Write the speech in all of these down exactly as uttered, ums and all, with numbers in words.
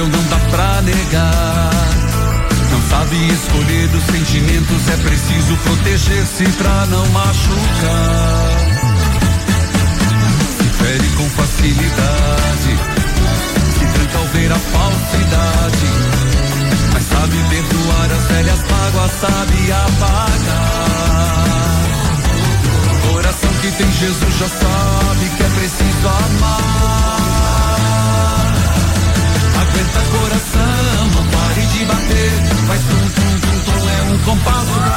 impossível, não dá pra negar. Não sabe escolher dos sentimentos, é preciso proteger-se pra não machucar. Se fere com facilidade, se tranca ao ver a falsidade, mas sabe perdoar as velhas mágoas, sabe apagar. Coração que tem Jesus já sabe que é preciso amar. Aguenta coração, não pare de bater, faz tum tum tum tum, é um compasso pra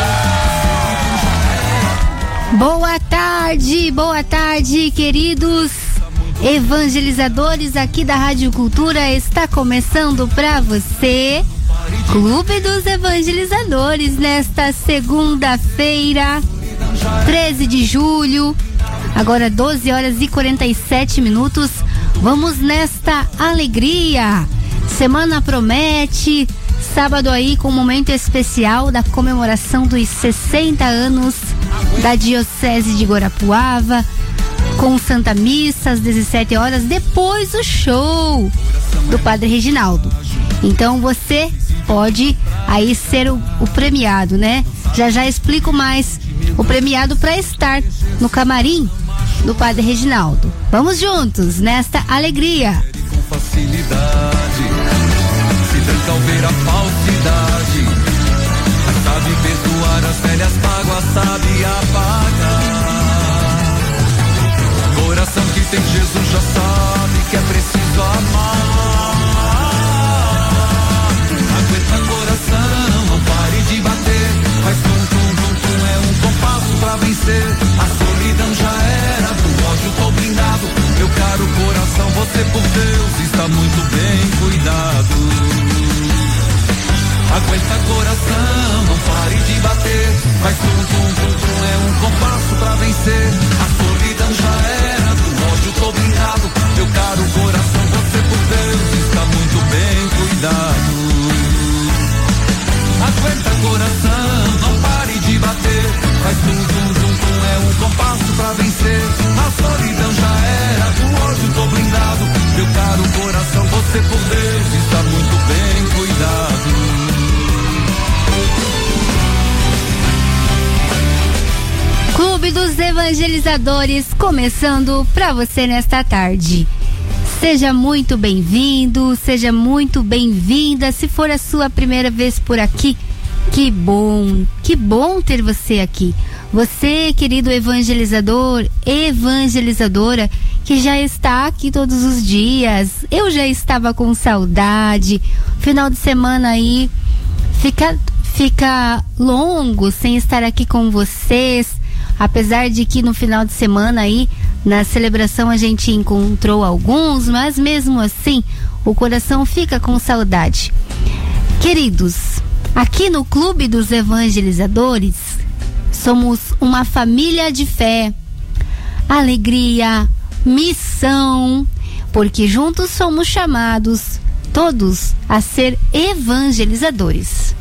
vencer. Boa tarde, boa tarde, queridos evangelizadores aqui da Rádio Cultura. Está começando pra você Clube dos Evangelizadores nesta segunda-feira, treze de julho, agora doze horas e quarenta e sete minutos. Vamos nesta alegria. Semana promete, sábado aí com um momento especial da comemoração dos sessenta anos da Diocese de Guarapuava, com Santa Missa às dezessete horas, depois o show do Padre Reginaldo. Então você pode aí ser o, o premiado, né? Já já explico mais o premiado para estar no camarim do Padre Reginaldo. Vamos juntos nesta alegria. Com facilidade, se tranca ao ver a falsidade, mas sabe perdoar as velhas mágoas, sabe apagar. Coração que tem Jesus já sabe que é preciso amar. Aguenta coração, não pare de bater, faz tum tum tum tum, é um compasso pra vencer. A solidão já era, do ódio tô blindado. Meu caro coração, você por Deus está muito bem cuidado. Aguenta coração, não pare de bater, faz tum tum tum tum, é um compasso pra vencer. A solidão já era, do ódio tô blindado. Meu caro coração, você por Deus está muito bem cuidado. Aguenta coração, não pare de bater, faz tum tum tum tum, é um compasso pra vencer. A solidão já era, do ódio tô blindado. Meu caro coração, você por Deus está muito bem cuidado. Clube dos Evangelizadores começando pra você nesta tarde. Seja muito bem-vindo, seja muito bem-vinda. Se for a sua primeira vez por aqui, que bom, que bom ter você aqui. Você, querido evangelizador, evangelizadora, que já está aqui todos os dias. Eu já estava com saudade. Final de semana aí fica, fica longo sem estar aqui com vocês. Apesar de que no final de semana aí, na celebração a gente encontrou alguns, mas mesmo assim, o coração fica com saudade. Queridos, aqui no Clube dos Evangelizadores, somos uma família de fé, alegria, missão, porque juntos somos chamados todos a ser evangelizadores.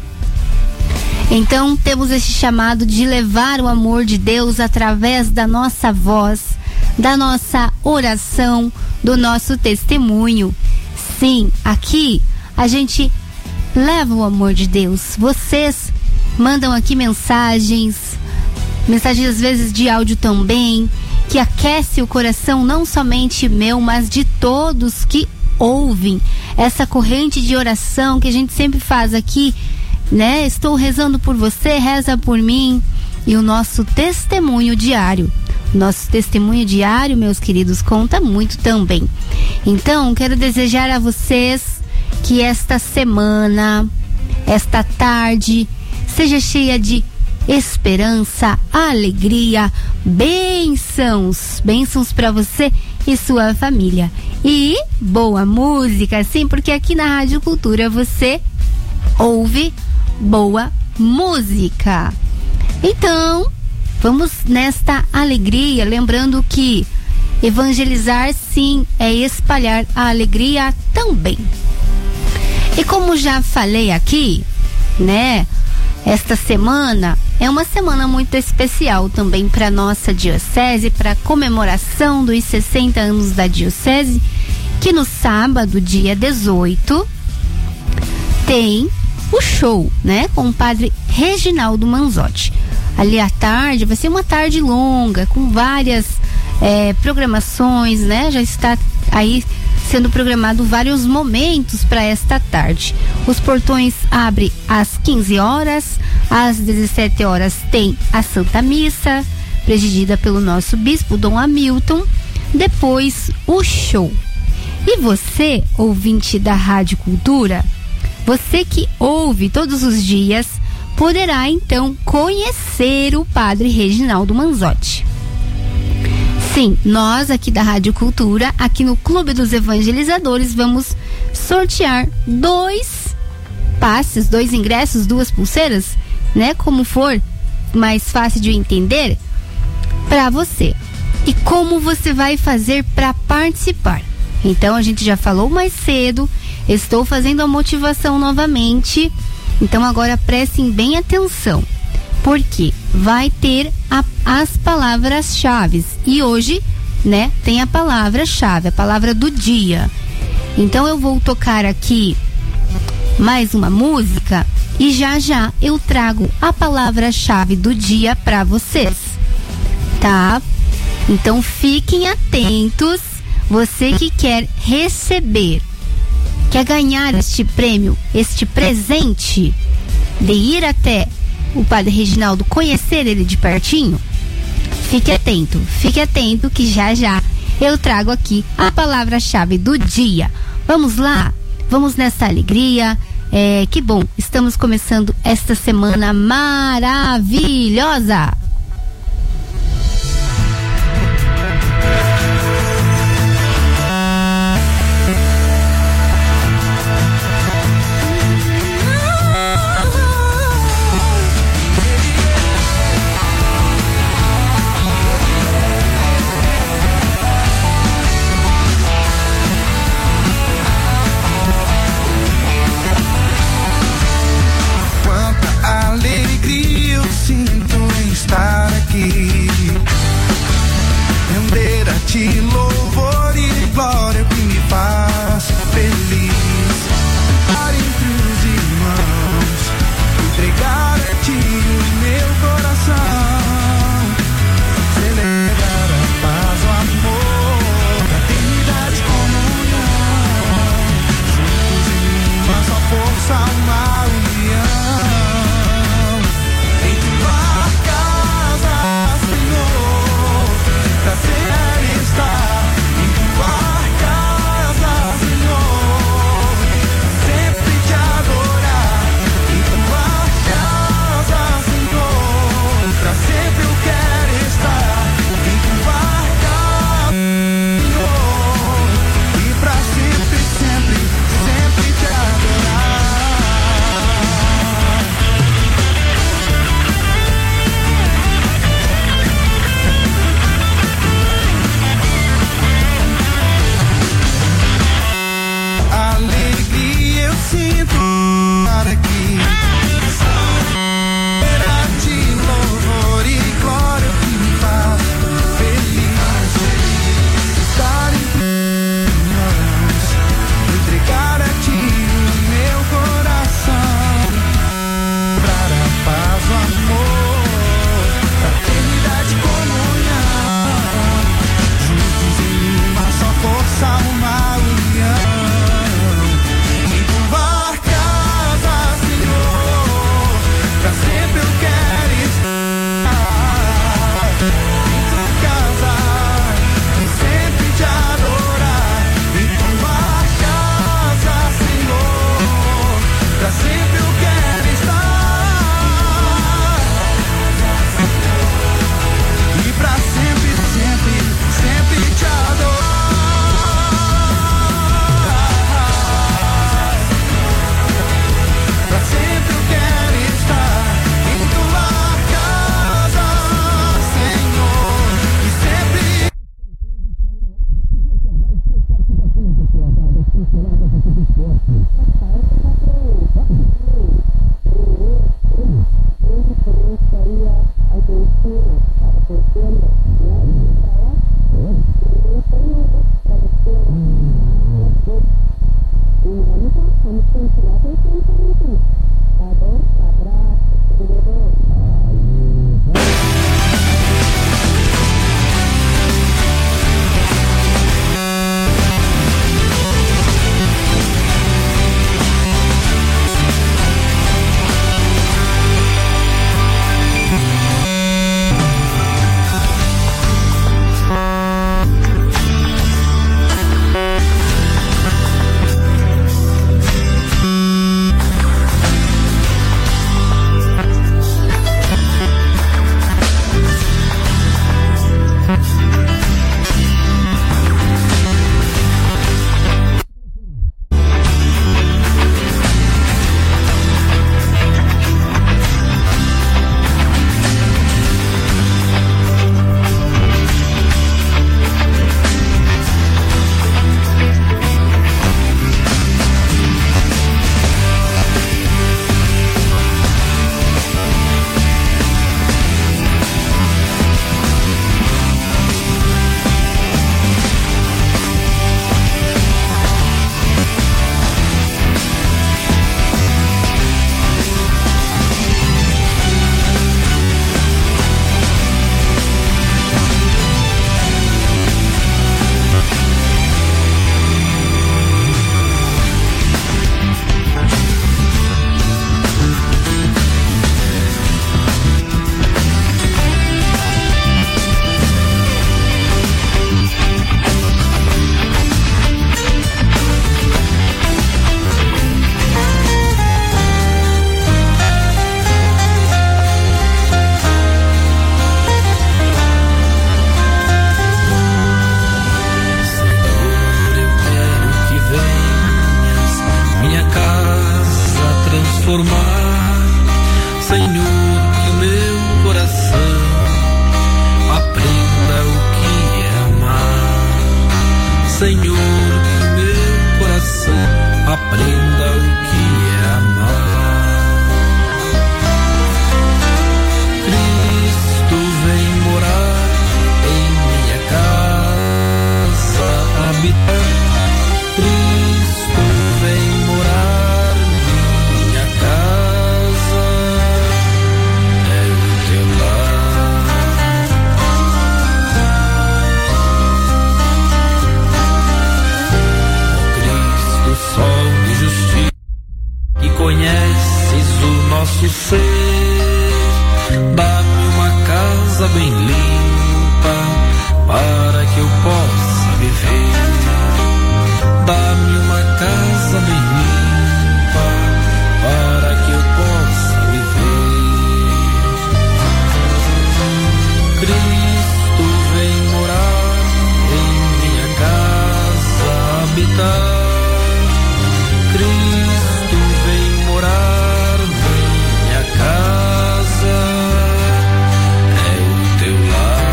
Então temos esse chamado de levar o amor de Deus através da nossa voz, da nossa oração, do nosso testemunho. Sim, aqui a gente leva o amor de Deus. Vocês mandam aqui mensagens, mensagens às vezes de áudio também, que aquece o coração não somente meu, mas de todos que ouvem essa corrente de oração que a gente sempre faz aqui, né? Estou rezando por você, reza por mim. E o nosso testemunho diário, nosso testemunho diário, meus queridos, conta muito também. Então, quero desejar a vocês que esta semana, esta tarde, seja cheia de esperança, alegria, bênçãos, bênçãos para você e sua família. E boa música, sim, porque aqui na Rádio Cultura você ouve boa música. Então, vamos nesta alegria, lembrando que evangelizar sim é espalhar a alegria também. E como já falei aqui, né, esta semana é uma semana muito especial também para nossa diocese, para a comemoração dos sessenta anos da diocese. que no sábado, dia dezoito, tem o show, né? Com o padre Reginaldo Manzotti. Ali à tarde, vai ser uma tarde longa, com várias é, programações, né? Já está aí sendo programado vários momentos para esta tarde. Os portões abrem às quinze horas, às dezessete horas tem a Santa Missa, presidida pelo nosso bispo Dom Hamilton, depois o show. E você, ouvinte da Rádio Cultura, você que ouve todos os dias, poderá então conhecer o padre Reginaldo Manzotti. Sim, nós aqui da Rádio Cultura, aqui no Clube dos Evangelizadores, vamos sortear dois passes, dois ingressos, duas pulseiras, né? Como for mais fácil de entender, para você. E como você vai fazer para participar? Então, a gente já falou mais cedo, estou fazendo a motivação novamente, então agora prestem bem atenção, porque vai ter a, as palavras-chave, e hoje, né, tem a palavra-chave, a palavra do dia. Então eu vou tocar aqui mais uma música e já já eu trago a palavra-chave do dia para vocês, tá? Então fiquem atentos, você que quer receber, quer ganhar este prêmio, este presente de ir até o padre Reginaldo, conhecer ele de pertinho, fique atento, fique atento que já já eu trago aqui a palavra-chave do dia. Vamos lá, vamos nessa alegria, é, que bom, estamos começando esta semana maravilhosa. Está Senhor, que o meu coração aprenda o que é amar. Senhor, que o meu coração aprenda o que é amar. Cristo vem morar em minha casa, habitar. Cristo vem morar em minha casa, é o teu lar. Ó Cristo, sol de justiça, que conheces o nosso ser, dá-me uma casa bem limpa para que eu possa viver. Dá-me uma casa bem limpa para que eu possa viver. Cristo vem morar em minha casa, habitar. Cristo vem morar em minha casa, é o teu lar.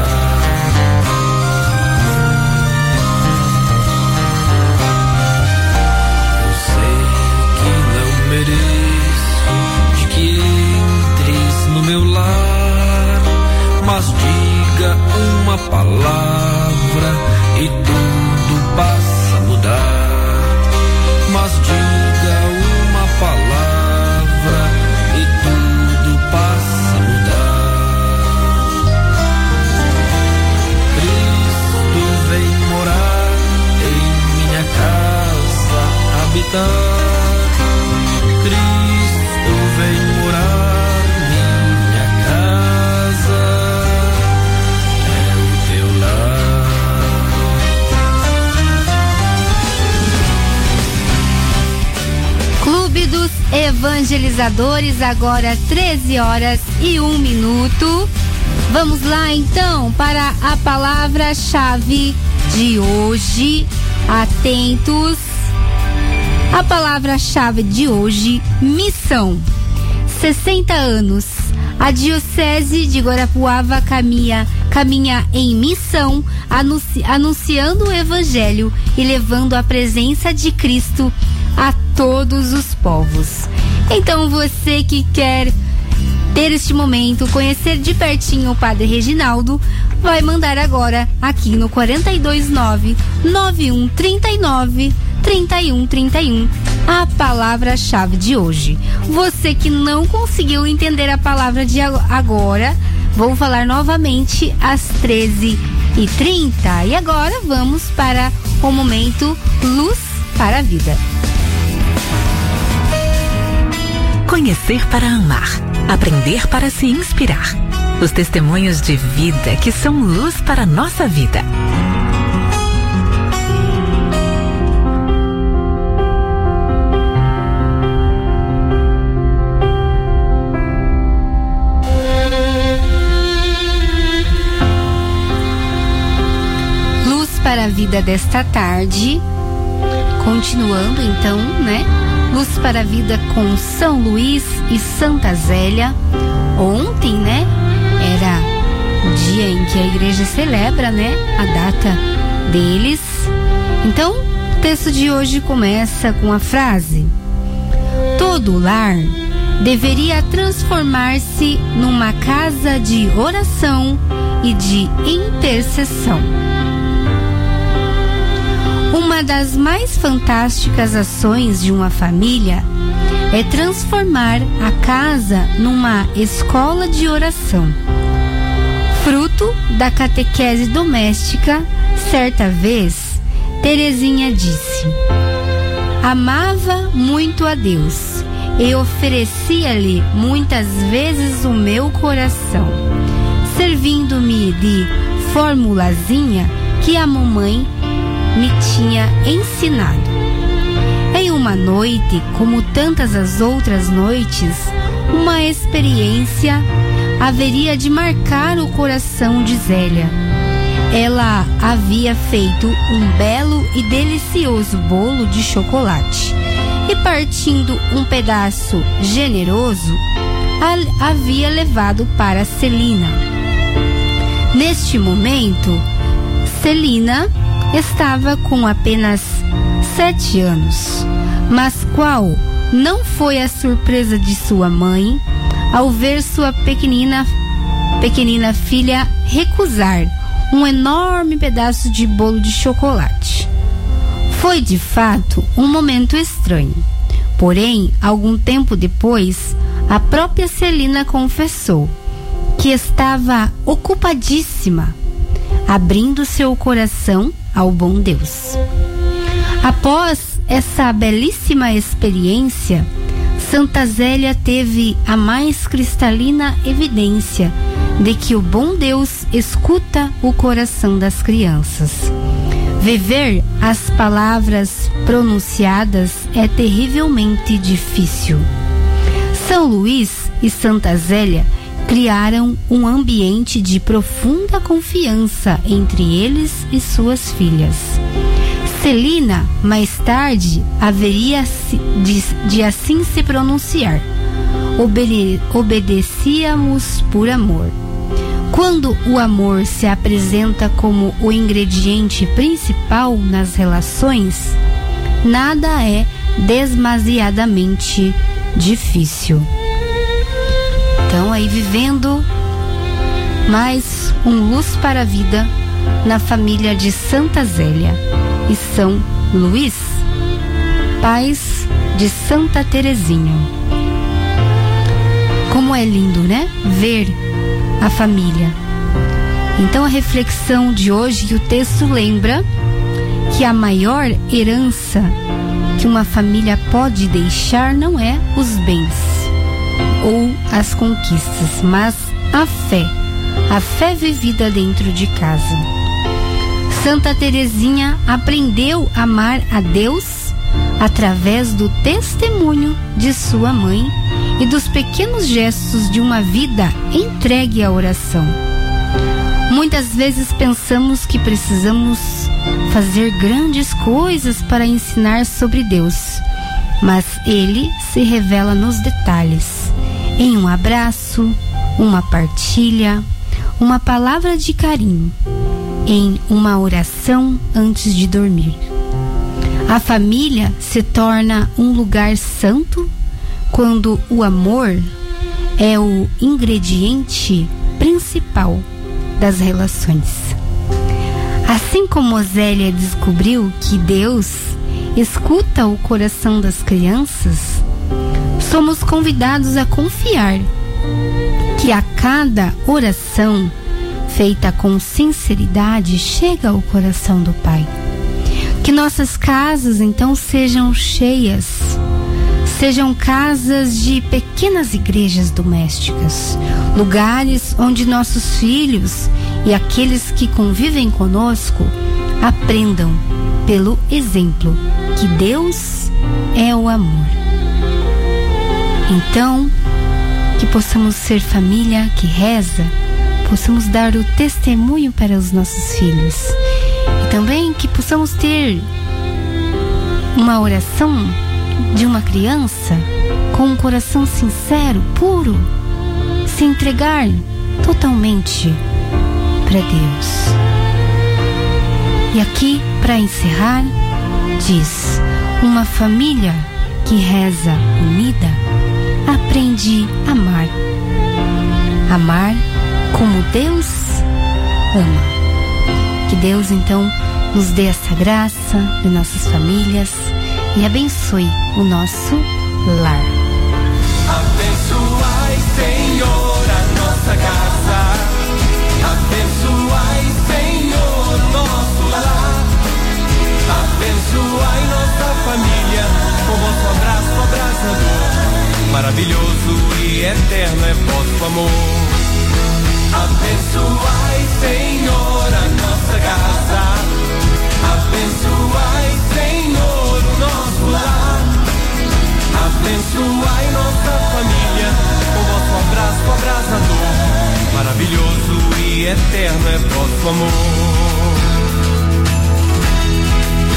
Mereço de que entres no meu lar, mas diga uma palavra e tudo passa a mudar. Mas diga uma palavra e tudo passa a mudar. Cristo vem morar em minha casa, habitar. Cristo vem morar minha casa, é o teu lar. Clube dos Evangelizadores, agora treze horas e um minuto. Vamos lá então para a palavra-chave de hoje. Atentos. A palavra-chave de hoje, missão. sessenta anos. A Diocese de Guarapuava caminha, caminha em missão, anunci, anunciando o Evangelho e levando a presença de Cristo a todos os povos. Então você que quer ter este momento, conhecer de pertinho o Padre Reginaldo, vai mandar agora aqui no quatro dois nove, nove um três nove, três um três um a palavra-chave de hoje. Você que não conseguiu entender a palavra de agora, vou falar novamente às treze e trinta. E agora vamos para o momento Luz para a Vida. Conhecer para amar, aprender para se inspirar. Os testemunhos de vida que são luz para a nossa vida. Para a vida desta tarde, continuando então, né? Luz para a vida com São Luís e Santa Zélia. Ontem, né? Era o dia em que a igreja celebra, né? A data deles. Então, o texto de hoje começa com a frase: todo lar deveria transformar-se numa casa de oração e de intercessão. Uma das mais fantásticas ações de uma família é transformar a casa numa escola de oração. Fruto da catequese doméstica, certa vez, Teresinha disse: amava muito a Deus e oferecia-lhe muitas vezes o meu coração, servindo-me de formulazinha que a mamãe me tinha ensinado. Em uma noite, como tantas as outras noites, uma experiência haveria de marcar o coração de Zélia. Ela havia feito um belo e delicioso bolo de chocolate e, partindo um pedaço generoso, a havia levado para Celina. Neste momento, Celina estava com apenas sete anos, mas qual não foi a surpresa de sua mãe ao ver sua pequenina, pequenina filha recusar um enorme pedaço de bolo de chocolate. Foi de fato um momento estranho. Porém, algum tempo depois, a própria Celina confessou que estava ocupadíssima, abrindo seu coração ao bom Deus. Após essa belíssima experiência, Santa Zélia teve a mais cristalina evidência de que o bom Deus escuta o coração das crianças. Viver as palavras pronunciadas é terrivelmente difícil. São Luís e Santa Zélia criaram um ambiente de profunda confiança entre eles e suas filhas. Celina, mais tarde, haveria de, de assim se pronunciar: Obede- obedecíamos por amor. Quando o amor se apresenta como o ingrediente principal nas relações, nada é demasiadamente difícil. Então, aí vivendo mais um Luz para a Vida na família de Santa Zélia e São Luís, pais de Santa Teresinha. Como é lindo, né? Ver a família. Então, a reflexão de hoje, o texto lembra que a maior herança que uma família pode deixar não é os bens ou as conquistas, mas a fé, a fé vivida dentro de casa. Santa Teresinha aprendeu a amar a Deus através do testemunho de sua mãe e dos pequenos gestos de uma vida entregue à oração. Muitas vezes pensamos que precisamos fazer grandes coisas para ensinar sobre Deus, mas Ele se revela nos detalhes, em um abraço, uma partilha, uma palavra de carinho, em uma oração antes de dormir. A família se torna um lugar santo quando o amor é o ingrediente principal das relações. Assim como Zélia descobriu que Deus escuta o coração das crianças, somos convidados a confiar que a cada oração feita com sinceridade chega ao coração do Pai. Que nossas casas então sejam cheias, sejam casas de pequenas igrejas domésticas, lugares onde nossos filhos e aqueles que convivem conosco aprendam pelo exemplo que Deus é o amor. Então, que possamos ser família que reza, possamos dar o testemunho para os nossos filhos e também que possamos ter uma oração de uma criança com um coração sincero, puro, se entregar totalmente para Deus. E aqui, para encerrar, diz: uma família que reza unida aprende a amar. Amar como Deus ama. Que Deus então nos dê essa graça em nossas famílias e abençoe o nosso lar. Abençoai, Senhor, a nossa casa. Abençoai, Senhor, o nosso lar. Abençoai nossa família com vosso abraço abrasador. Maravilhoso e eterno é vosso amor. Abençoai, Senhor, a nossa casa. Abençoai, Senhor, o nosso lar. Abençoai nossa família com vosso abraço abrasador. Maravilhoso e eterno é vosso amor.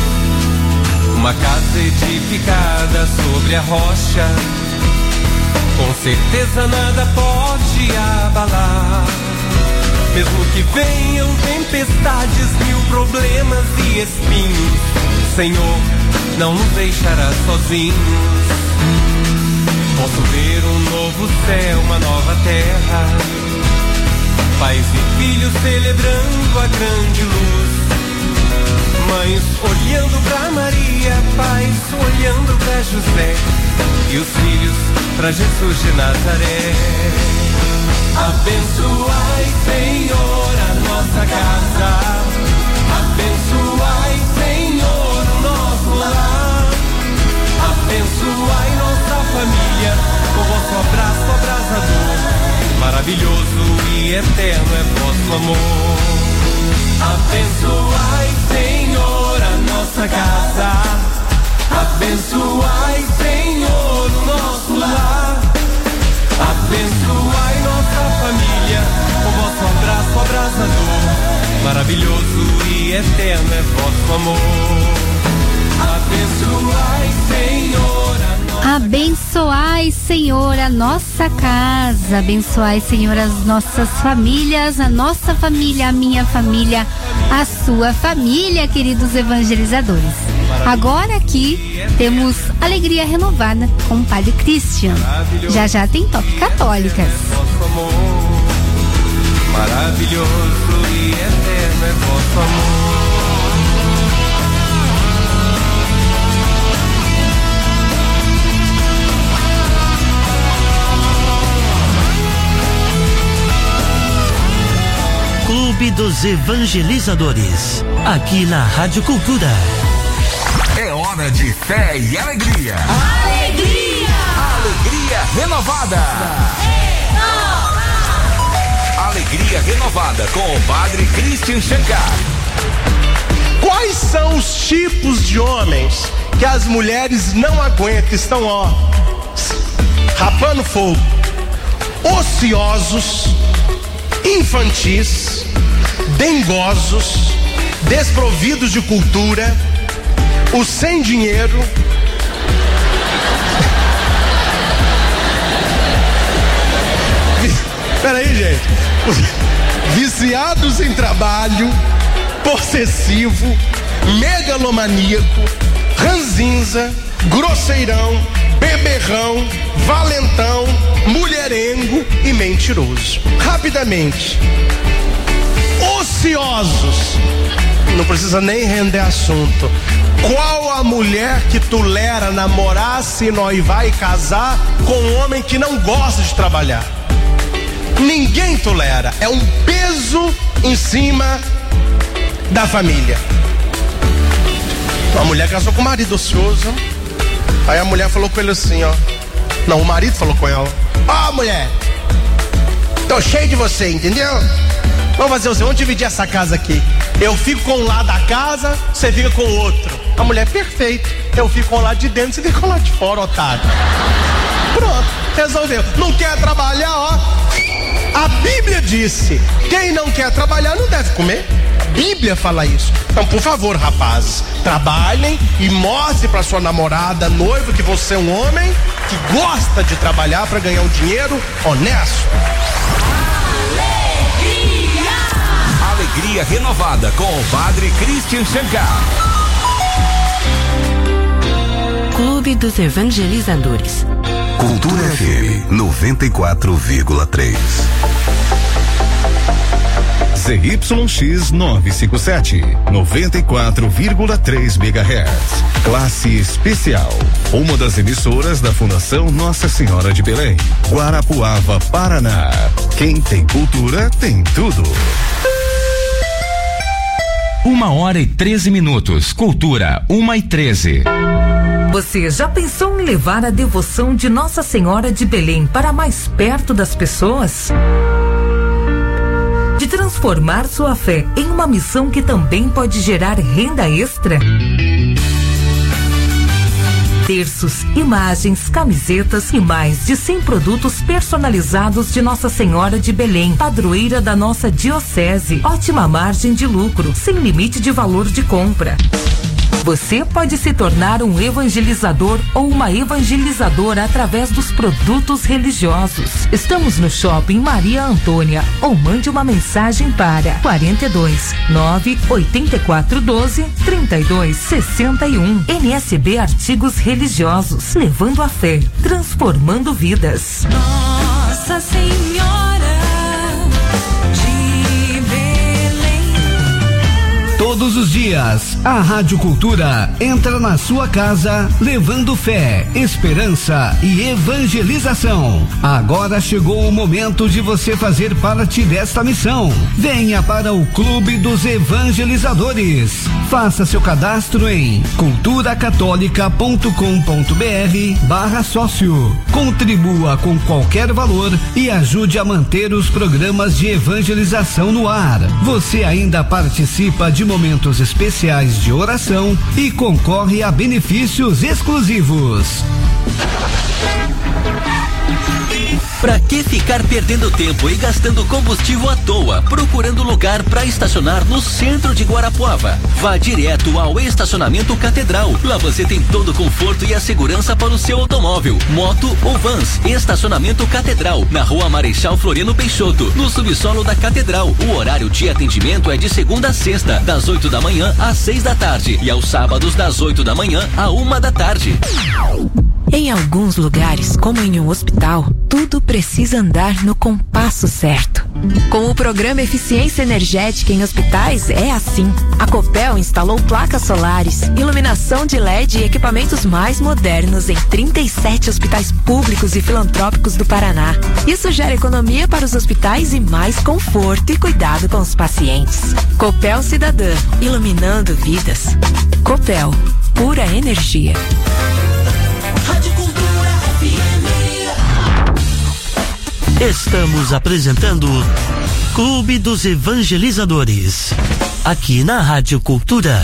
Uma casa edificada sobre a rocha, com certeza nada pode abalar. Mesmo que venham tempestades, mil problemas e espinhos, o Senhor não nos deixará sozinhos. Posso ver um novo céu, uma nova terra, pais e filhos celebrando a grande luz, mães olhando pra Maria, pais olhando pra José, e os filhos pra Jesus de Nazaré. Abençoai, Senhor, a nossa casa, abençoai, Senhor, o nosso lar, abençoai nossa família, com vosso abraço abrasador, maravilhoso e eterno é vosso amor. Abençoai, Senhor, a nossa casa, abençoai, Senhor, o nosso lar, abençoai nossa família, com vosso abraço abrasador, maravilhoso e eterno é vosso amor. Abençoai, Senhor, a nossa Abençoai, Senhor, a nossa casa, abençoai, Senhor, as nossas famílias, a nossa família, a minha família, a sua família, queridos evangelizadores. Agora aqui temos Alegria Renovada com o Padre Christian. Já já tem Toque Católicas. Vosso amor, maravilhoso e eterno é vosso amor. Clube dos Evangelizadores, aqui na Rádio Cultura. É hora de fé e alegria. Alegria! Alegria renovada. Renovada. Alegria renovada com o Padre Christian Schencar. Quais são os tipos de homens que as mulheres não aguentam? Estão, ó, rapando fogo, ociosos, infantis, dengosos, desprovidos de cultura, os sem dinheiro, peraí, gente, os viciados em trabalho, possessivo, megalomaníaco, ranzinza, grosseirão, beberrão, valentão, mulherengo e mentiroso. Rapidamente, ociosos, não precisa nem render assunto. Qual a mulher que tolera namorar, se noivar e casar com um homem que não gosta de trabalhar? Ninguém tolera, é um peso em cima da família. A mulher casou com o marido ocioso. Aí a mulher falou com ele assim, ó. Não, o marido falou com ela: ó, mulher, tô cheio de você, entendeu? Vamos fazer o seguinte, vamos dividir essa casa aqui. Eu fico com um lado da casa, você fica com o outro. A mulher: perfeito. Eu fico com o lado de dentro, você fica com o lado de fora, otário. Pronto, resolveu. Não quer trabalhar, ó. A Bíblia disse: quem não quer trabalhar não deve comer. A Bíblia fala isso. Então, por favor, rapazes, trabalhem e mostre para sua namorada, noivo, que você é um homem que gosta de trabalhar para ganhar um dinheiro honesto. Alegria! Alegria renovada com o Padre Christian Schencar. Clube dos Evangelizadores. Cultura F M noventa e quatro vírgula três. Z Y X novecentos e cinquenta e sete, noventa e quatro vírgula três megahertz. Classe especial. Uma das emissoras da Fundação Nossa Senhora de Belém, Guarapuava, Paraná. Quem tem cultura tem tudo. Uma hora e treze minutos. Cultura, uma e treze. Você já pensou em levar a devoção de Nossa Senhora de Belém para mais perto das pessoas? De transformar sua fé em uma missão que também pode gerar renda extra? Terços, imagens, camisetas e mais de cem produtos personalizados de Nossa Senhora de Belém, padroeira da nossa diocese. Ótima margem de lucro, sem limite de valor de compra. Você pode se tornar um evangelizador ou uma evangelizadora através dos produtos religiosos. Estamos no Shopping Maria Antônia ou mande uma mensagem para quarenta e dois, nove oitenta e quatro, doze, trinta e dois, sessenta e um. N S B Artigos Religiosos, levando a fé, transformando vidas. Nossa Senhora de Belém. Todos os dias, a Rádio Cultura entra na sua casa levando fé, esperança e evangelização. Agora chegou o momento de você fazer parte desta missão. Venha para o Clube dos Evangelizadores. Faça seu cadastro em culturacatólica ponto com ponto br barra sócio. Contribua com qualquer valor e ajude a manter os programas de evangelização no ar. Você ainda participa de momentos especiais de oração e concorre a benefícios exclusivos. Pra que ficar perdendo tempo e gastando combustível à toa, procurando lugar para estacionar no centro de Guarapuava? Vá direto ao Estacionamento Catedral. Lá você tem todo o conforto e a segurança para o seu automóvel, moto ou vans. Estacionamento Catedral, na Rua Marechal Floriano Peixoto, no subsolo da Catedral. O horário de atendimento é de segunda a sexta, das oito da manhã às seis da tarde e aos sábados das oito da manhã à uma da tarde. Em alguns lugares, como em um hospital, tudo precisa andar no compasso certo. Com o programa Eficiência Energética em Hospitais é assim. A Copel instalou placas solares, iluminação de L E D e equipamentos mais modernos em trinta e sete hospitais públicos e filantrópicos do Paraná. Isso gera economia para os hospitais e mais conforto e cuidado com os pacientes. Copel Cidadã, iluminando vidas. Copel, pura energia. Rádio Cultura F M. Estamos apresentando Clube dos Evangelizadores, aqui na Rádio Cultura.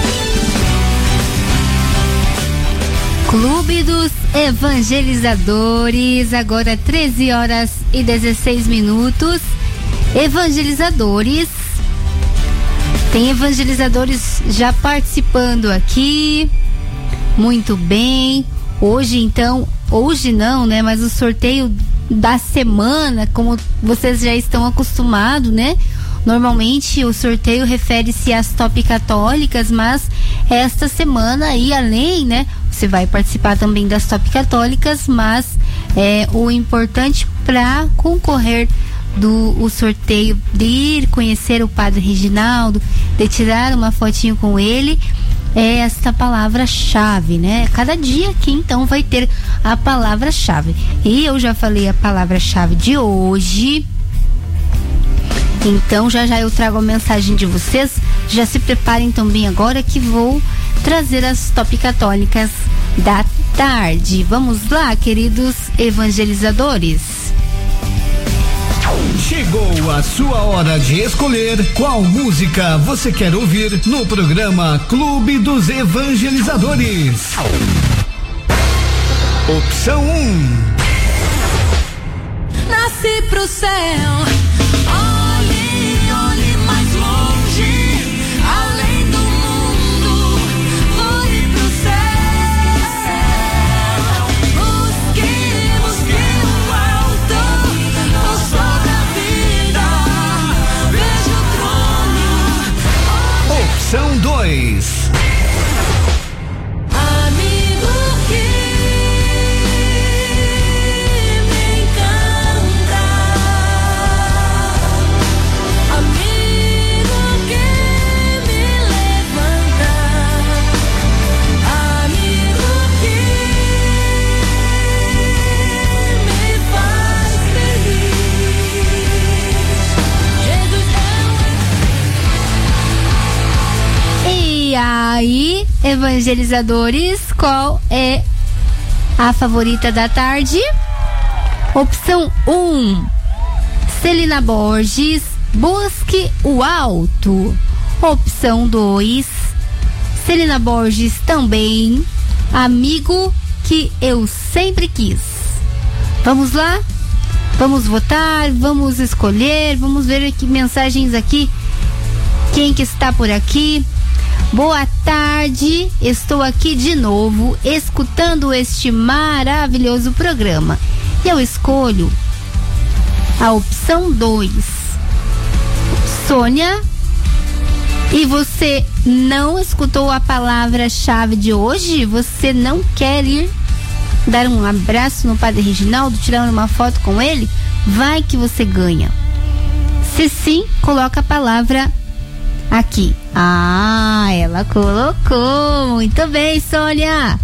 Clube dos Evangelizadores, agora treze horas e dezesseis minutos. Evangelizadores. Tem evangelizadores já participando aqui. Muito bem. Hoje então, hoje não, né? Mas o sorteio da semana, como vocês já estão acostumados, né? Normalmente o sorteio refere-se às top católicas, mas esta semana aí, além, né? Você vai participar também das top católicas, mas é, o importante para concorrer do o sorteio, de ir conhecer o Padre Reginaldo, de tirar uma fotinho com ele, é esta palavra-chave, né? Cada dia aqui então vai ter a palavra-chave. E eu já falei a palavra-chave de hoje. Então já já eu trago a mensagem de vocês. Já se preparem também agora que vou trazer as top católicas da tarde. Vamos lá, queridos evangelizadores. Chegou a sua hora de escolher qual música você quer ouvir no programa Clube dos Evangelizadores. Opção um. Nasci pro céu. Olhe, olhe mais longe. Além do mundo. Olhe pro céu. Busque, busque o alto. O sol da vida. Veja o trono. Opção dois. Amigo que me encanta. Amigo que me levanta. Amigo que me faz feliz. Jesus é o... E aí, evangelizadores, qual é a favorita da tarde? Opção um, Celina Borges, Busque o Alto. Opção dois, Celina Borges também, Amigo que eu sempre quis. Vamos lá? Vamos votar, vamos escolher, vamos ver aqui mensagens aqui. Quem que está por aqui? Boa tarde, estou aqui de novo escutando este maravilhoso programa. E eu escolho a opção dois. Sônia, e você não escutou a palavra-chave de hoje? Você não quer ir dar um abraço no Padre Reginaldo, tirar uma foto com ele? Vai que você ganha. Se sim, coloca a palavra aqui. Ah, ela colocou. Muito bem, Sônia.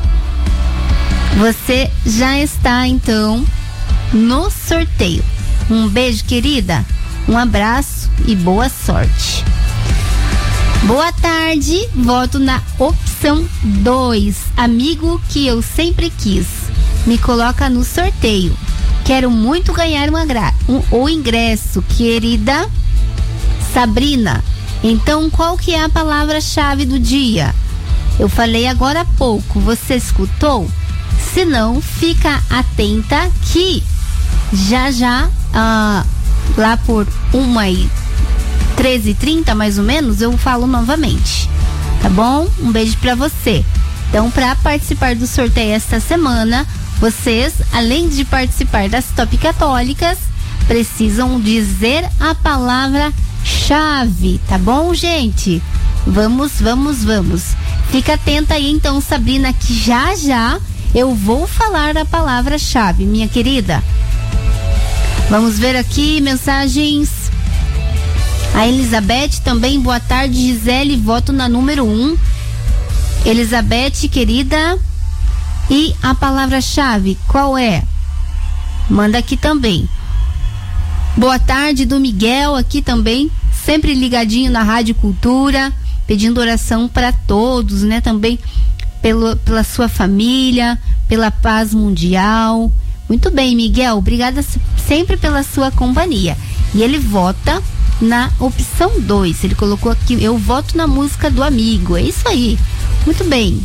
Você já está, então, no sorteio. Um beijo, querida. Um abraço e boa sorte. Boa tarde. Voto na opção dois. Amigo que eu sempre quis. Me coloca no sorteio. Quero muito ganhar uma gra- um, o ingresso, querida Sabrina. Então, qual que é a palavra-chave do dia? Eu falei agora há pouco, você escutou? Se não, fica atenta que já já, ah, lá por uma e treze e trinta mais ou menos, eu falo novamente, tá bom? Um beijo pra você. Então, para participar do sorteio esta semana, vocês, além de participar das Top Católicas, precisam dizer a palavra chave, tá bom, gente? Vamos, vamos, vamos. Fica atenta aí, então, Sabrina, que já já eu vou falar a palavra-chave, minha querida. Vamos ver aqui mensagens. A Elizabeth também, boa tarde, Gisele, voto na número um. Elizabeth, querida, e a palavra-chave, qual é? Manda aqui também. Boa tarde do Miguel aqui também, sempre ligadinho na Rádio Cultura, pedindo oração para todos, né? Também pelo, pela sua família, pela paz mundial. Muito bem, Miguel, obrigada sempre pela sua companhia. E ele vota na opção dois. Ele colocou aqui, eu voto na música do amigo. É isso aí. Muito bem.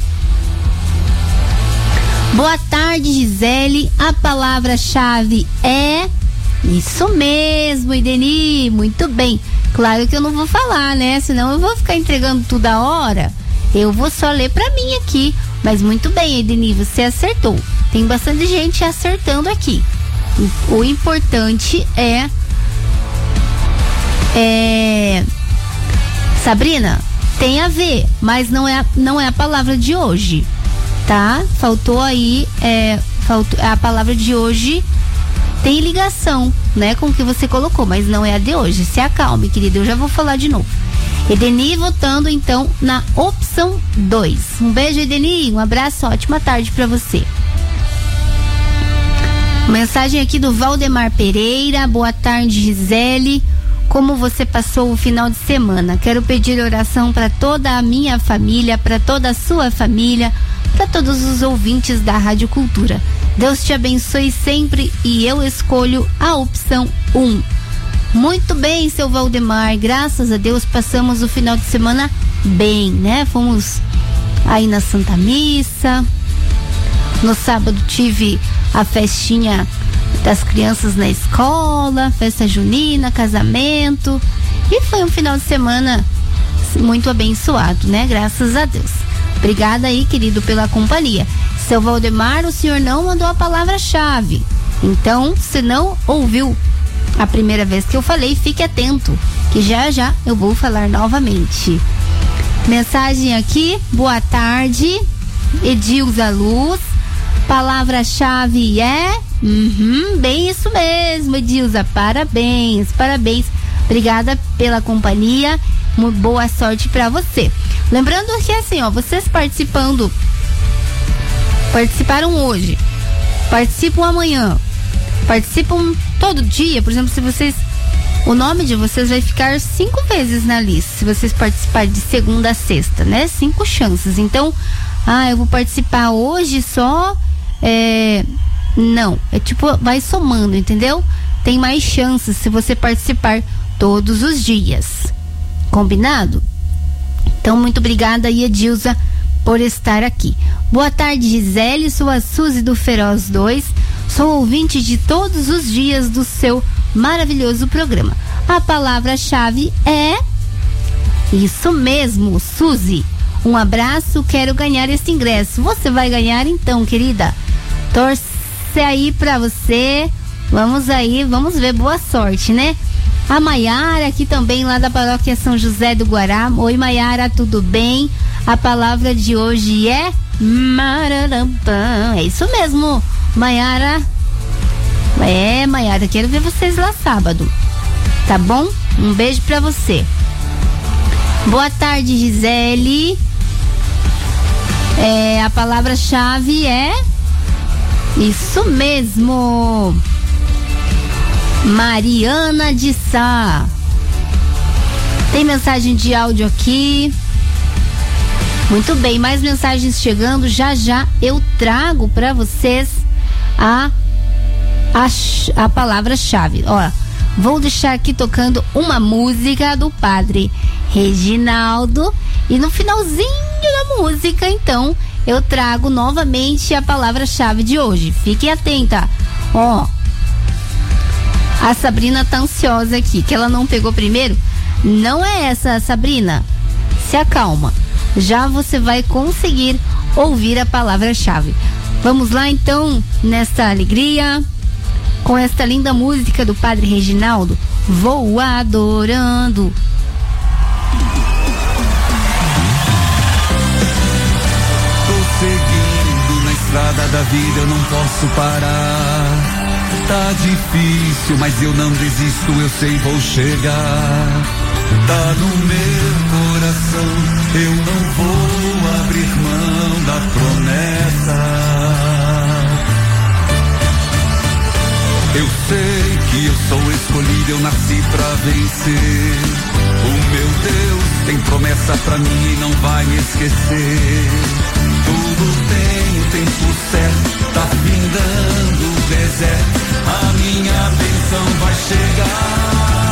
Boa tarde, Gisele. A palavra-chave é... Isso mesmo, Ideni, muito bem. Claro que eu não vou falar, né? Senão eu vou ficar entregando tudo a hora. Eu vou só ler pra mim aqui. Mas muito bem, Ideni, você acertou. Tem bastante gente acertando aqui. O importante é... É... Sabrina, tem a ver, mas não é, não é a palavra de hoje, tá? Faltou aí, é, faltou, a palavra de hoje... Tem ligação, né, com o que você colocou, mas não é a de hoje. Se acalme, querida, eu já vou falar de novo. Edeni votando, então, na opção dois. Um beijo, Edeni, um abraço, ótima tarde pra você. Mensagem aqui do Valdemar Pereira. Boa tarde, Gisele. Como você passou o final de semana? Quero pedir oração para toda a minha família, para toda a sua família, para todos os ouvintes da Rádio Cultura. Deus te abençoe sempre e eu escolho a opção um. Muito bem, seu Valdemar, graças a Deus passamos o final de semana bem, né? Fomos aí na Santa Missa. No sábado tive a festinha das crianças na escola, festa junina, casamento, e foi um final de semana muito abençoado, né? Graças a Deus. Obrigada aí, querido, pela companhia. Seu Valdemar, o senhor não mandou a palavra-chave. Então, se não ouviu a primeira vez que eu falei, fique atento, que já já eu vou falar novamente. Mensagem aqui, boa tarde, Edilza Luz. Palavra-chave é... Uhum, bem isso mesmo, Edilza, parabéns, parabéns. Obrigada pela companhia, boa sorte pra você. Lembrando que assim, ó, vocês participando, participaram hoje, participam amanhã, participam todo dia, por exemplo, se vocês, o nome de vocês vai ficar cinco vezes na lista, se vocês participarem de segunda a sexta, né? Cinco chances. Então, ah, eu vou participar hoje só, é, não, é tipo, vai somando, entendeu? Tem mais chances se você participar todos os dias. Combinado? Então, muito obrigada aí, Edilza, por estar aqui. Boa tarde, Gisele, sou a Suzy do Feroz dois, sou ouvinte de todos os dias do seu maravilhoso programa. A palavra-chave é Isso mesmo, Suzy. Um abraço, quero ganhar esse ingresso. Você vai ganhar então, querida. Torce aí pra você. Vamos aí, vamos ver, boa sorte, né? A Maiara aqui também, lá da paróquia São José do Guará. Oi, Maiara, tudo bem? A palavra de hoje é mararampã. É isso mesmo, Maiara. É, Maiara, quero ver vocês lá sábado. Tá bom? Um beijo pra você. Boa tarde, Gisele. É, a palavra-chave é isso mesmo, Mariana de Sá. Tem mensagem de áudio aqui. Muito bem, mais mensagens chegando. Já já eu trago para vocês a, a, a palavra-chave. Ó, vou deixar aqui tocando uma música do Padre Reginaldo. E no finalzinho da música, então, eu trago novamente a palavra-chave de hoje. Fique atenta. Ó, a Sabrina tá ansiosa aqui, que ela não pegou primeiro. Não é essa, Sabrina. Se acalma. Já você vai conseguir ouvir a palavra-chave. Vamos lá, então, nesta alegria, com esta linda música do Padre Reginaldo. Vou adorando. Seguindo na estrada da vida, eu não posso parar. Tá difícil, mas eu não desisto, eu sei vou chegar. Tá no meu coração, eu não vou abrir mão da promessa. Eu sei que eu sou escolhido, eu nasci pra vencer. O meu Deus tem promessa pra mim e não vai me esquecer. Tudo tem o tempo certo, tá findando o deserto, a minha bênção vai chegar.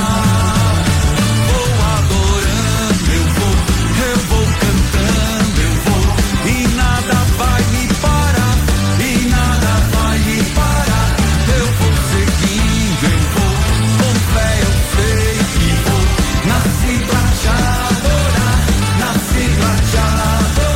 Vou adorando, eu vou, eu vou cantando, eu vou, e nada vai me parar, e nada vai me parar. Eu vou seguindo, eu vou, com fé eu sei que vou, nasci pra te adorar, nasci pra te adorar.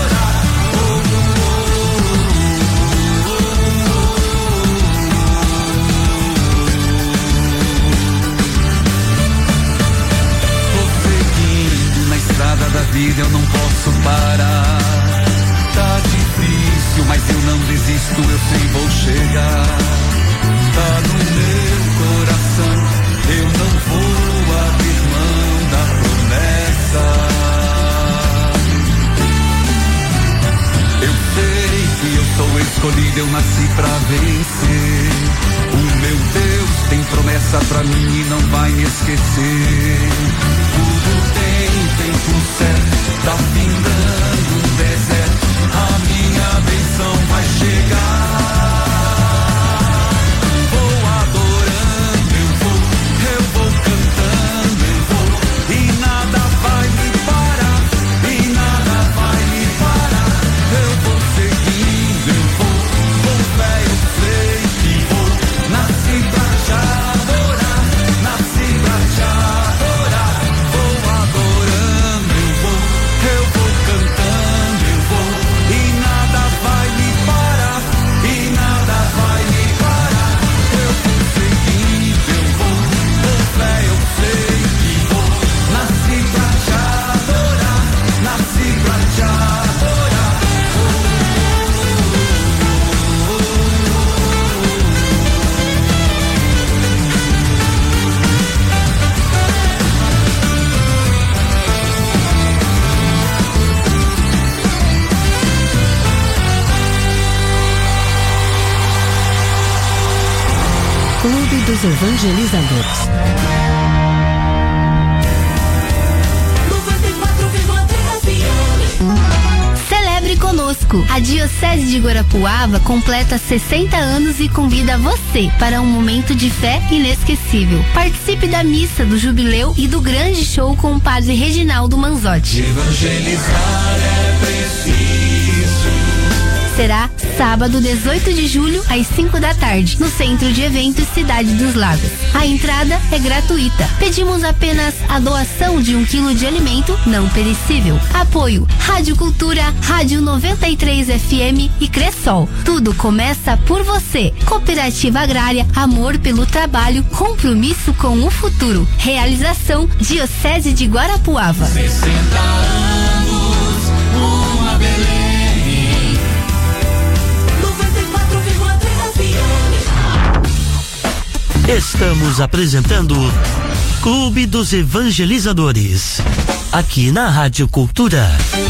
Da vida eu não posso parar. Tá difícil, mas eu não desisto, eu sei vou chegar. Tá no meu coração, eu não vou abrir mão da promessa. Eu sei que eu sou escolhido, eu nasci pra vencer. O meu Deus tem promessa pra mim e não vai me esquecer. Tudo tem tempo certo, tá findando o deserto, a minha bênção vai chegar. Vou adorando, eu vou, eu vou cantando, eu vou, e nada vai me parar, e nada vai me parar. Eu vou seguindo, eu vou, com fé eu sei que vou, nasci pra te adorar, nasci pra te adorar. Vou adorando, eu vou, eu vou cantando, eu vou, e nada vai me parar, e nada vai me parar. Eu vou seguindo, eu vou, com fé eu sei que vou, nasci pra te adorar, nasci pra te adorar. Clube dos Evangelizadores. Celebre conosco. A Diocese de Guarapuava completa sessenta anos e convida você para um momento de fé inesquecível. Participe da missa do jubileu e do grande show com o Padre Reginaldo Manzotti. Evangelizar é preciso. será sábado, dezoito de julho, às cinco da tarde, no Centro de Eventos Cidade dos Lagos. A entrada é gratuita. Pedimos apenas a doação de um quilo de alimento não perecível. Apoio Rádio Cultura, Rádio noventa e três F M e Cressol. Tudo começa por você. Cooperativa Agrária, amor pelo trabalho, compromisso com o futuro. Realização Diocese de Guarapuava. sessenta anos, uma Belém. noventa e quatro vírgula três F M. Estamos apresentando Clube dos Evangelizadores, aqui na Rádio Cultura.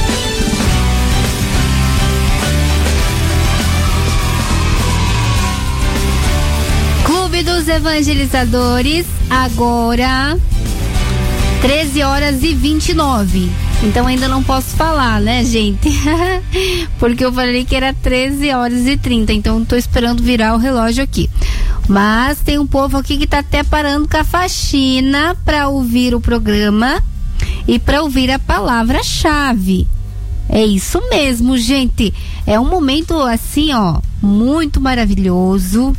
Clube dos Evangelizadores, agora treze horas e vinte e nove. Então ainda não posso falar, né, gente? Porque eu falei que era treze horas e trinta, então tô esperando virar o relógio aqui. Mas tem um povo aqui que tá até parando com a faxina para ouvir o programa e para ouvir a palavra-chave. É isso mesmo, gente. É um momento assim, ó, muito maravilhoso,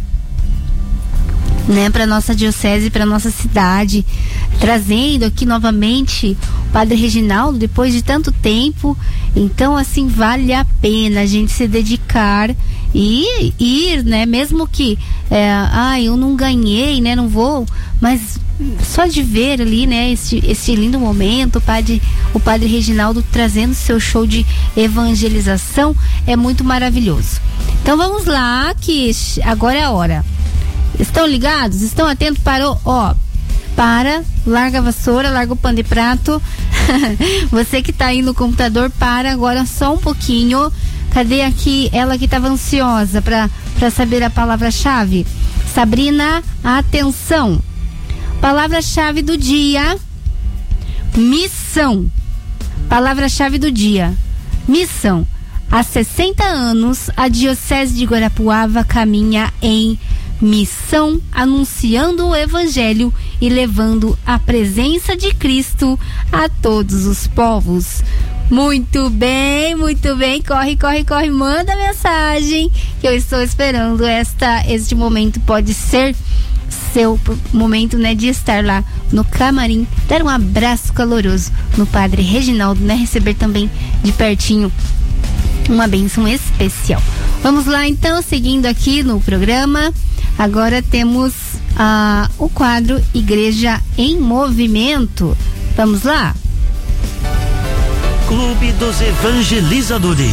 né, para nossa diocese, para nossa cidade, trazendo aqui novamente o Padre Reginaldo depois de tanto tempo. Então, assim, vale a pena a gente se dedicar e ir, né, mesmo que é, ah, eu não ganhei, né, não vou, mas só de ver ali, né, esse, esse lindo momento, o padre, o Padre Reginaldo trazendo seu show de evangelização, é muito maravilhoso. Então vamos lá, que agora é a hora. Estão ligados? Estão atentos? Parou? Ó, para, larga a vassoura, larga o pano de prato. Você que tá aí no computador, para agora só um pouquinho. Cadê aqui ela que estava ansiosa para para saber a palavra-chave? Sabrina, atenção. Palavra-chave do dia: missão. Palavra-chave do dia: missão. Há sessenta anos, a Diocese de Guarapuava caminha em missão, anunciando o Evangelho e levando a presença de Cristo a todos os povos. Muito bem, muito bem. Corre, corre, corre, manda mensagem que eu estou esperando. Esta, este momento pode ser seu momento, né, de estar lá no camarim, dar um abraço caloroso no Padre Reginaldo, né, receber também de pertinho uma bênção especial. Vamos lá então, seguindo aqui no programa. Agora temos ah, o quadro Igreja em Movimento. Vamos lá? Clube dos Evangelizadores.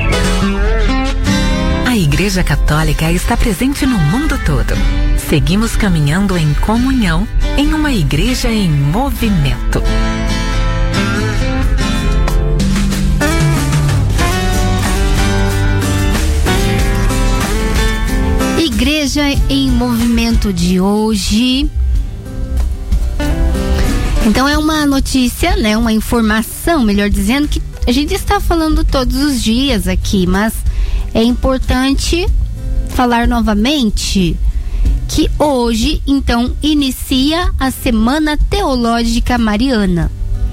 A Igreja Católica está presente no mundo todo. Seguimos caminhando em comunhão em uma igreja em movimento. Igreja em Movimento de hoje. Então é uma notícia, né, uma informação, melhor dizendo, que a gente está falando todos os dias aqui, mas é importante falar novamente que hoje, então, inicia a Semana Teológica Mariana.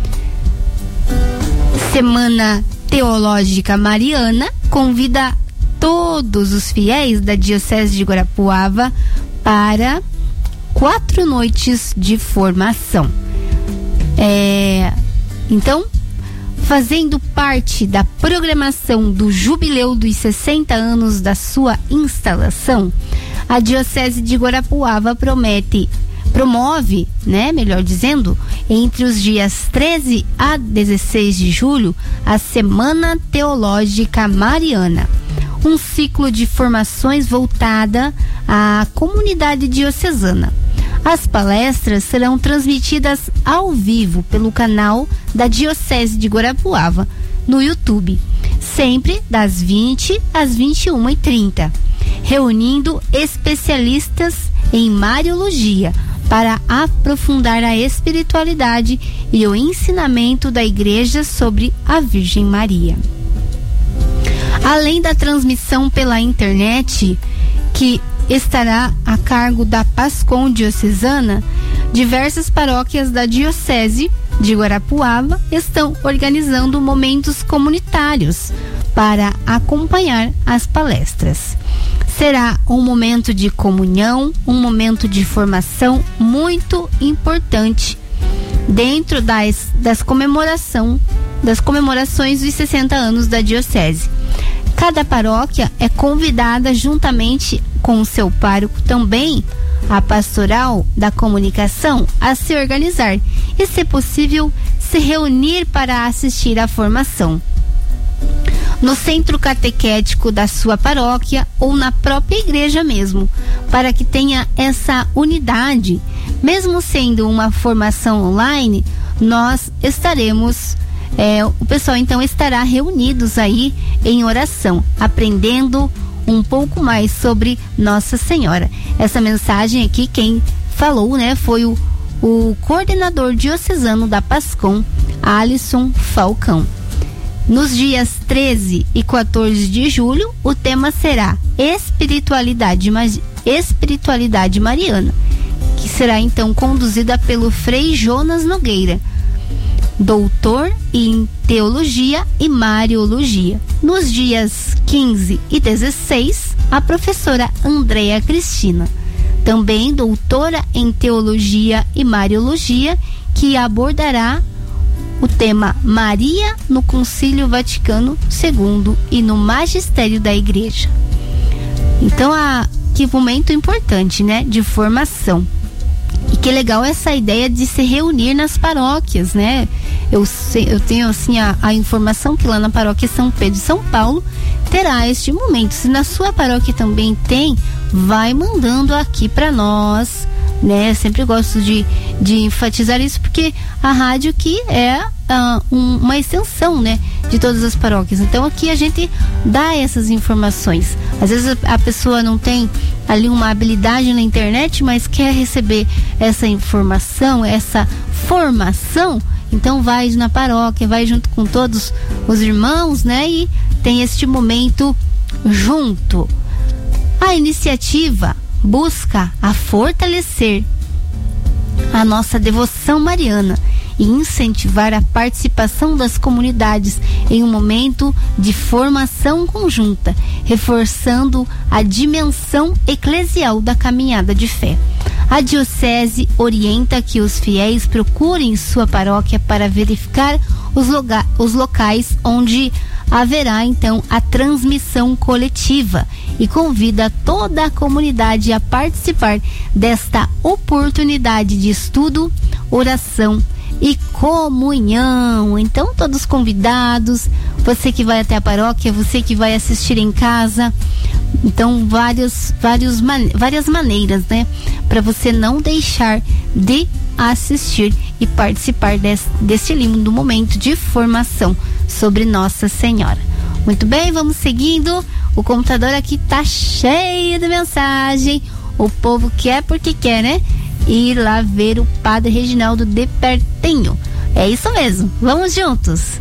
Semana Teológica Mariana convida todos os fiéis da Diocese de Guarapuava para quatro noites de formação. É, então, fazendo parte da programação do jubileu dos sessenta anos da sua instalação, a Diocese de Guarapuava promete, promove, né, melhor dizendo, entre os dias treze a dezesseis de julho, a Semana Teológica Mariana, um ciclo de formações voltada à comunidade diocesana. As palestras serão transmitidas ao vivo pelo canal da Diocese de Guarapuava no YouTube, sempre das vinte às vinte e uma e trinta, reunindo especialistas em Mariologia para aprofundar a espiritualidade e o ensinamento da Igreja sobre a Virgem Maria. Além da transmissão pela internet, que estará a cargo da Pascom Diocesana, diversas paróquias da Diocese de Guarapuava estão organizando momentos comunitários para acompanhar as palestras. Será um momento de comunhão, um momento de formação muito importante dentro das, das, comemoração, das comemorações dos sessenta anos da Diocese. Cada paróquia é convidada, juntamente com o seu pároco, também a pastoral da comunicação, a se organizar e, se possível, se reunir para assistir à formação no centro catequético da sua paróquia ou na própria igreja mesmo, para que tenha essa unidade. Mesmo sendo uma formação online, nós estaremos, é, o pessoal então estará reunidos aí em oração, aprendendo um pouco mais sobre Nossa Senhora. Essa mensagem aqui, quem falou, né, foi o, o coordenador diocesano da PASCOM, Alisson Falcão. Nos dias treze e quatorze de julho, o tema será Espiritualidade, Espiritualidade Mariana, que será então conduzida pelo Frei Jonas Nogueira, doutor em Teologia e Mariologia. Nos dias quinze e dezesseis, a professora Andréa Cristina, também doutora em Teologia e Mariologia, que abordará o tema Maria no Concílio Vaticano segundo e no Magistério da Igreja. Então, a, que momento importante, né, de formação. E que legal essa ideia de se reunir nas paróquias, né? Eu, sei, eu tenho assim a, a informação que lá na paróquia São Pedro e São Paulo terá este momento. Se na sua paróquia também tem, vai mandando aqui para nós, né? Eu sempre gosto de, de enfatizar isso, porque a rádio aqui é uh, um, uma extensão, né, de todas as paróquias. Então aqui a gente dá essas informações. Às vezes a, a pessoa não tem ali uma habilidade na internet, mas quer receber essa informação, essa formação, então vai na paróquia, vai junto com todos os irmãos, né, e tem este momento junto. A iniciativa busca a fortalecer a nossa devoção mariana e incentivar a participação das comunidades em um momento de formação conjunta, reforçando a dimensão eclesial da caminhada de fé. A Diocese orienta que os fiéis procurem sua paróquia para verificar os, loga- os locais onde haverá então a transmissão coletiva e convida toda a comunidade a participar desta oportunidade de estudo, oração e comunhão. Então, todos convidados, você que vai até a paróquia, você que vai assistir em casa. Então, vários, vários, várias maneiras, né, para você não deixar de assistir e participar desse, desse lindo momento de formação sobre Nossa Senhora. Muito bem, vamos seguindo. O computador aqui tá cheio de mensagem. O povo quer porque quer, né? Ir lá ver o Padre Reginaldo de pertinho. É isso mesmo, vamos juntos.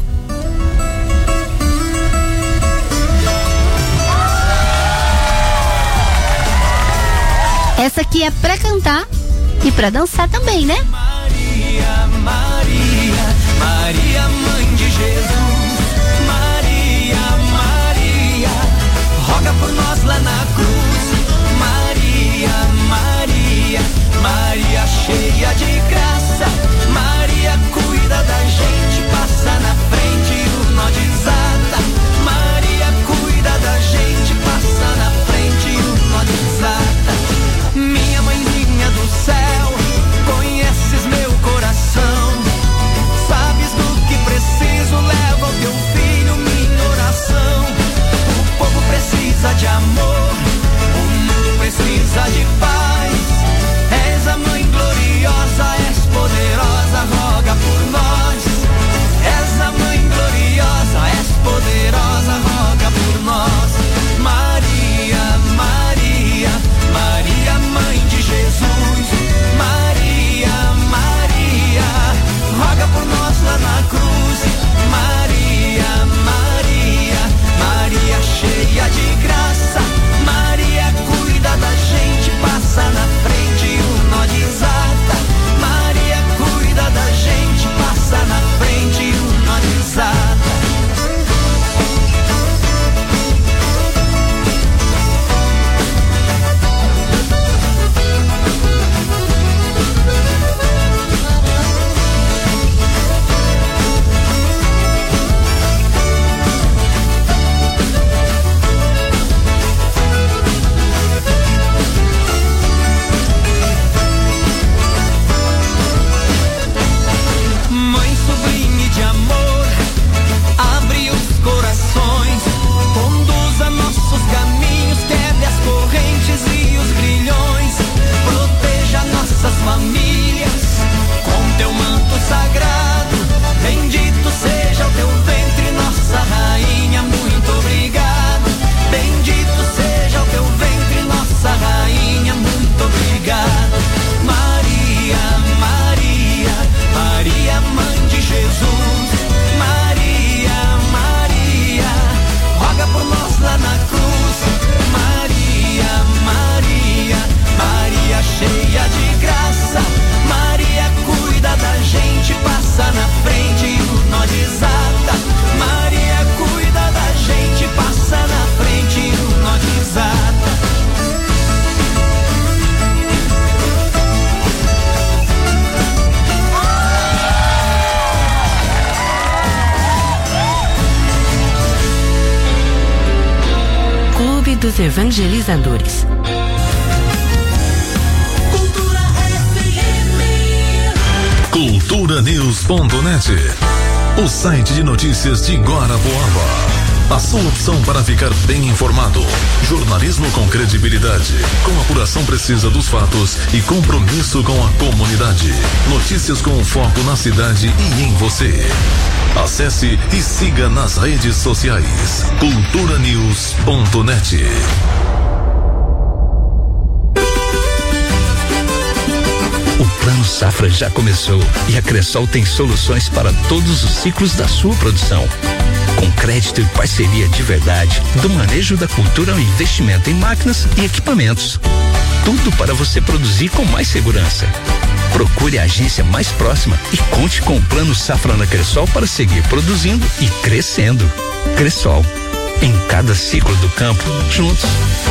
Essa aqui é pra cantar e pra dançar também, né? Maria, Maria, Maria, mãe de Jesus. Maria, Maria, roga por nós lá na cruz. Maria, Maria, Maria cheia de graça. Maria cuida da gente, passa na frente e o nó desata. Maria cuida da gente, passa na frente e o nó desata. Minha mãezinha do céu, conheces meu coração. Sabes do que preciso, leva ao teu filho minha oração. O povo precisa de amor, dos Evangelizadores. cultura news ponto net, o site de notícias de Guarapuava. A sua opção para ficar bem informado. Jornalismo com credibilidade, com apuração precisa dos fatos e compromisso com a comunidade. Notícias com foco na cidade e em você. Acesse e siga nas redes sociais. cultura news ponto net. O Plano Safra já começou e a Cressol tem soluções para todos os ciclos da sua produção. Com crédito e parceria de verdade, do manejo da cultura ao investimento em máquinas e equipamentos. Tudo para você produzir com mais segurança. Procure a agência mais próxima e conte com o Plano Safra na Cressol para seguir produzindo e crescendo. Cressol, em cada ciclo do campo, juntos.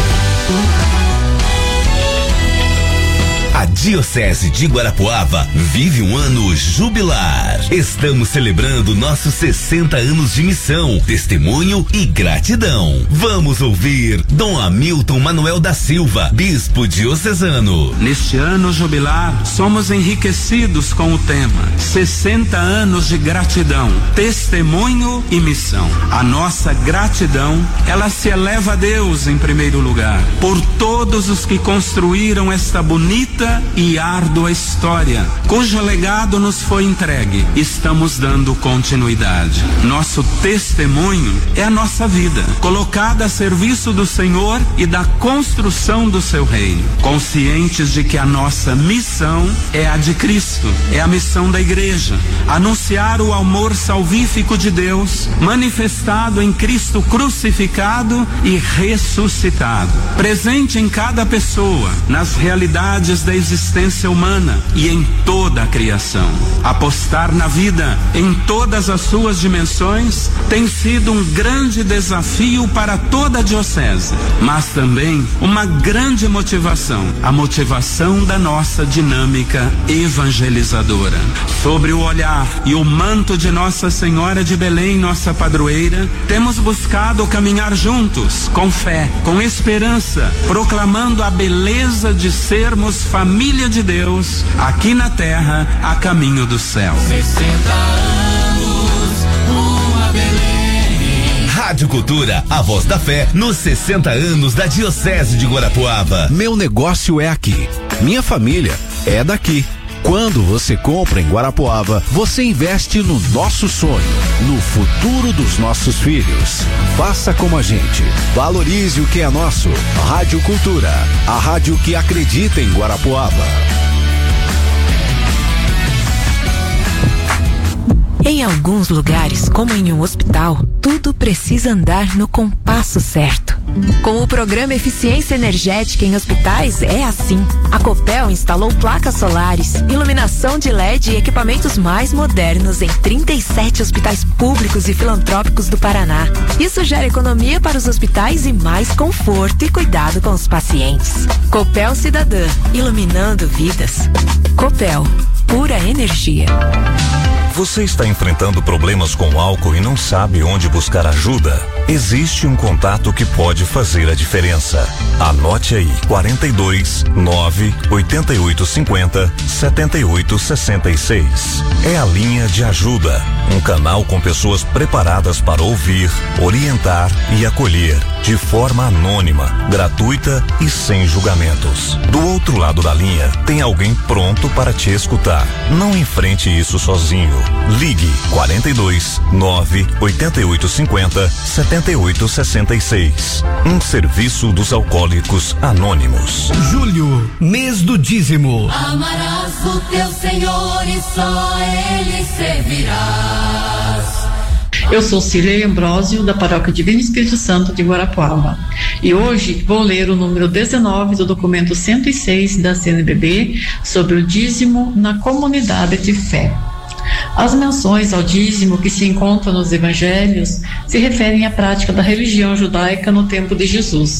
A Diocese de Guarapuava vive um ano jubilar. Estamos celebrando nossos sessenta anos de missão, testemunho e gratidão. Vamos ouvir Dom Hamilton Manuel da Silva, bispo diocesano. Neste ano jubilar, somos enriquecidos com o tema sessenta anos de gratidão, testemunho e missão. A nossa gratidão, ela se eleva a Deus em primeiro lugar, por todos os que construíram esta bonita e árdua história, cujo legado nos foi entregue. Estamos dando continuidade. Nosso testemunho é a nossa vida, colocada a serviço do Senhor e da construção do seu reino, conscientes de que a nossa missão é a de Cristo, é a missão da igreja, anunciar o amor salvífico de Deus, manifestado em Cristo crucificado e ressuscitado, presente em cada pessoa, nas realidades da existência humana e em toda a criação. Apostar na vida em todas as suas dimensões tem sido um grande desafio para toda a diocese, mas também uma grande motivação, a motivação da nossa dinâmica evangelizadora. Sobre o olhar e o manto de Nossa Senhora de Belém, nossa padroeira, temos buscado caminhar juntos, com fé, com esperança, proclamando a beleza de sermos família de Deus, aqui na terra, a caminho do céu. sessenta anos, uma Belém. Rádio Cultura, a voz da fé, nos sessenta anos da Diocese de Guarapuava. Meu negócio é aqui, minha família é daqui. Quando você compra em Guarapuava, você investe no nosso sonho, no futuro dos nossos filhos. Faça como a gente. Valorize o que é nosso. Rádio Cultura, a rádio que acredita em Guarapuava. Em alguns lugares, como em um hospital, tudo precisa andar no compasso certo. Com o programa Eficiência Energética em Hospitais é assim. A Copel instalou placas solares, iluminação de L E D e equipamentos mais modernos em trinta e sete hospitais públicos e filantrópicos do Paraná. Isso gera economia para os hospitais e mais conforto e cuidado com os pacientes. Copel Cidadã, iluminando vidas. Copel, pura energia. Você está enfrentando problemas com álcool e não sabe onde buscar ajuda? Existe um contato que pode fazer a diferença. Anote aí: quarenta e dois, nove, oitenta e oito, cinquenta, setenta e oito, sessenta e seis. É a linha de ajuda, um canal com pessoas preparadas para ouvir, orientar e acolher, de forma anônima, gratuita e sem julgamentos. Do outro lado da linha, tem alguém pronto para te escutar. Não enfrente isso sozinho. Ligue quarenta e dois, nove, oitenta e oito, cinquenta, setenta e oito, sessenta e seis. Um serviço dos Alcoólicos Anônimos. Julho, mês do dízimo. Amarás o teu Senhor e só Ele servirás. Eu sou Cirlei Ambrósio, da Paróquia Divino Espírito Santo de Guarapuava. E hoje vou ler o número dezenove do documento cento e seis da C N B B sobre o dízimo na comunidade de fé. As menções ao dízimo que se encontram nos evangelhos se referem à prática da religião judaica no tempo de Jesus.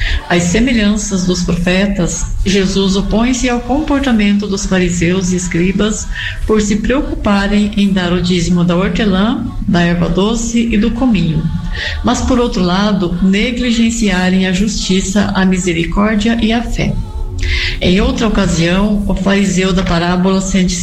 Às semelhanças dos profetas, Jesus opõe-se ao comportamento dos fariseus e escribas por se preocuparem em dar o dízimo da hortelã, da erva doce e do cominho, mas por outro lado, negligenciarem a justiça, a misericórdia e a fé. Em outra ocasião, o fariseu da parábola sente